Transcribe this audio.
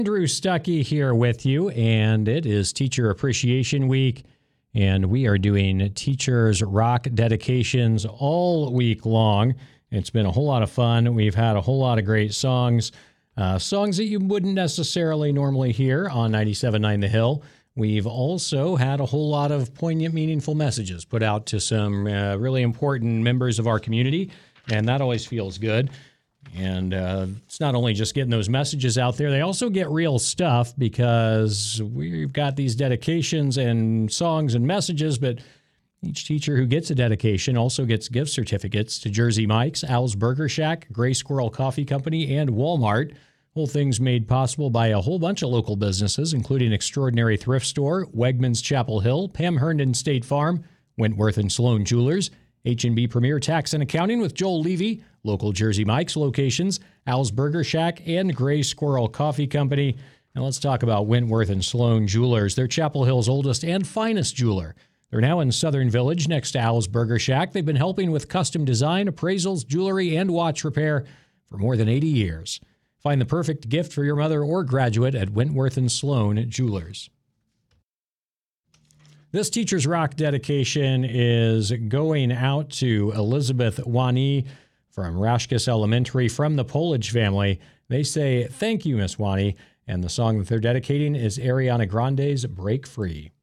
Andrew Stuckey here with you, and it is Teacher Appreciation Week, and we are doing Teachers Rock dedications all week long. It's been a whole lot of fun. We've had a whole lot of great songs, songs that you wouldn't necessarily normally hear on 97.9 The Hill. We've also had a whole lot of poignant, meaningful messages put out to some really important members of our community, and that always feels good. And it's not only just getting those messages out there, they also get real stuff because we've got these dedications and songs and messages, but each teacher who gets a dedication also gets gift certificates to Jersey Mike's, Al's Burger Shack, Gray Squirrel Coffee Company, and Walmart. Whole thing's made possible by a whole bunch of local businesses, including Extraordinary Thrift Store, Wegmans Chapel Hill, Pam Herndon State Farm, Wentworth and Sloan Jewelers, H&B Premier Tax and Accounting with Joel Levy, local Jersey Mike's locations, Al's Burger Shack, and Gray Squirrel Coffee Company. Now let's talk about Wentworth and Sloan Jewelers. They're Chapel Hill's oldest and finest jeweler. They're now in Southern Village next to Al's Burger Shack. They've been helping with custom design, appraisals, jewelry, and watch repair for more than 80 years. Find the perfect gift for your mother or graduate at Wentworth and Sloan Jewelers. This Teachers Rock dedication is going out to Elizabeth Wani from Rashkus Elementary from the Polage family. They say, "Thank you, Miss Wani," and the song that they're dedicating is Ariana Grande's "Break Free."